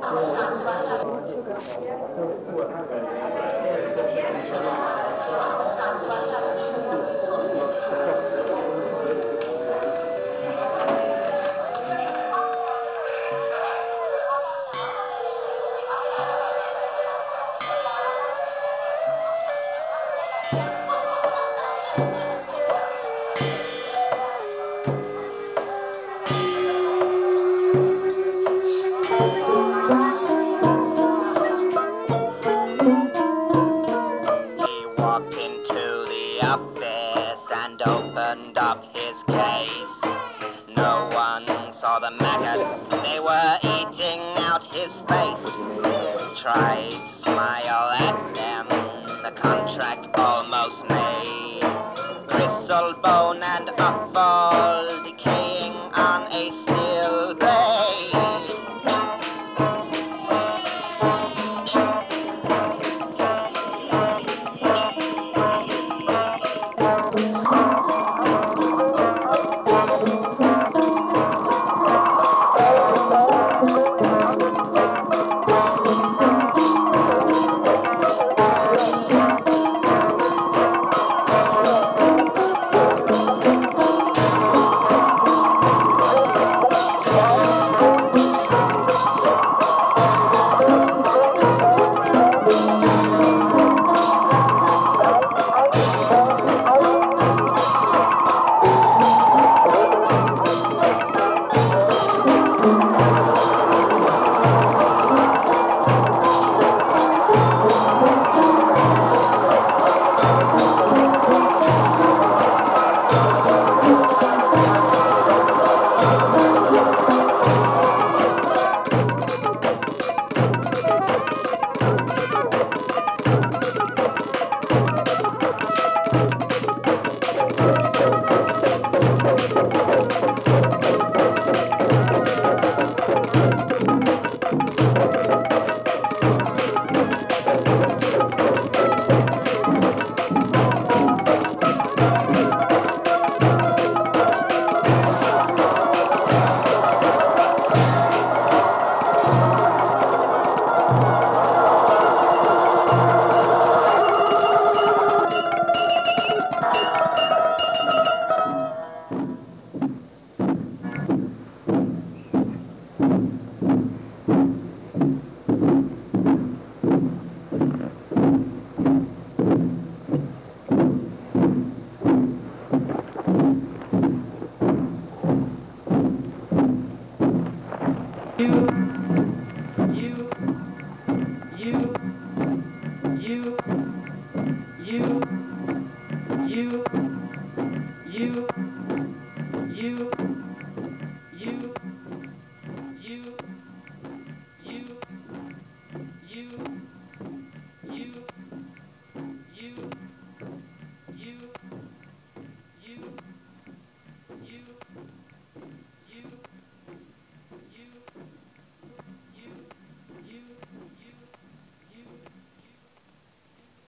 He walked into the office and opened up his case. No one saw the maggots, they were eating out his face. Tried to smile at them, the contract almost made. Bristled bone and offal decaying on a steel blade.